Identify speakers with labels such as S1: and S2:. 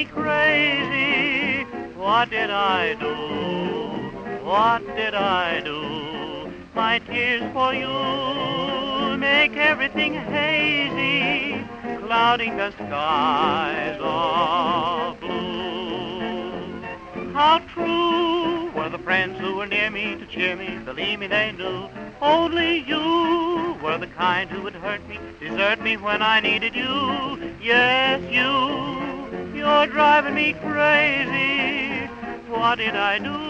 S1: me crazy. What did I do? What did I do? My tears for you make everything hazy, clouding the skies of blue. How true were the friends who were near me to cheer me, believe me they knew. Only you were the kind who would hurt me, desert me when I needed you. Yes, you're driving me crazy. What did I do?